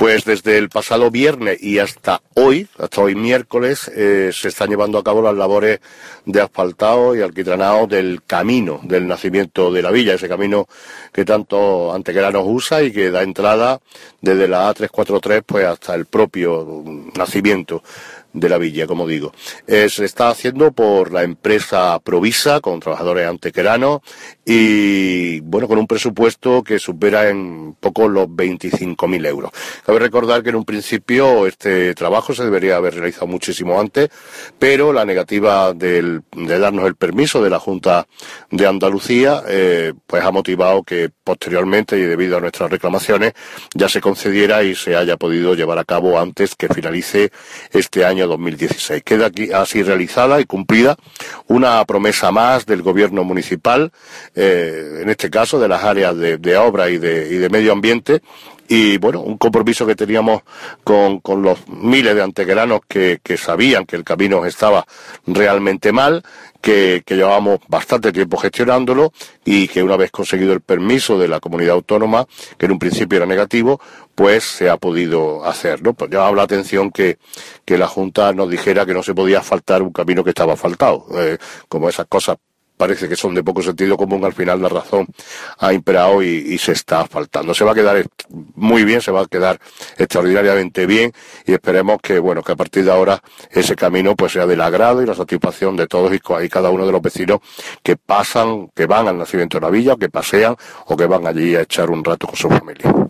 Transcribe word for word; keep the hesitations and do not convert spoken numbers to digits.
Pues desde el pasado viernes y hasta hoy, hasta hoy miércoles, eh, se están llevando a cabo las labores de asfaltado y alquitranado del camino del nacimiento de la villa, ese camino que tanto Antequeranos usa y que da entrada desde la A trescientos cuarenta y tres pues hasta el propio nacimiento de la villa, como digo. Eh, se está haciendo por la empresa Provisa, con trabajadores antequeranos, y bueno, con un presupuesto que supera en poco los veinticinco mil euros. Cabe recordar que en un principio este trabajo se debería haber realizado muchísimo antes, pero la negativa del, de darnos el permiso de la Junta de Andalucía, eh, pues ha motivado que posteriormente, y debido a nuestras reclamaciones, ya se concediera y se haya podido llevar a cabo antes que finalice este año dos mil dieciséis. Queda aquí así realizada y cumplida una promesa más del gobierno municipal, eh, en este caso de las áreas de, de obra y de, y de medio ambiente, y bueno, un compromiso que teníamos con, con los miles de antequeranos que, que sabían que el camino estaba realmente mal, que, que llevábamos bastante tiempo gestionándolo y que una vez conseguido el permiso de la comunidad autónoma, que en un principio era negativo, pues se ha podido hacer, ¿no? Pues llamaba la atención que, que la Junta nos dijera que no se podía asfaltar un camino que estaba asfaltado, eh, como esas cosas parece que son de poco sentido común, al final la razón ha imperado y, y se está asfaltando. Se va a quedar muy bien, se va a quedar extraordinariamente bien y esperemos que, bueno, que a partir de ahora ese camino pues sea del agrado y la satisfacción de todos y, y cada uno de los vecinos que pasan, que van al nacimiento de la villa, o que pasean o que van allí a echar un rato con su familia.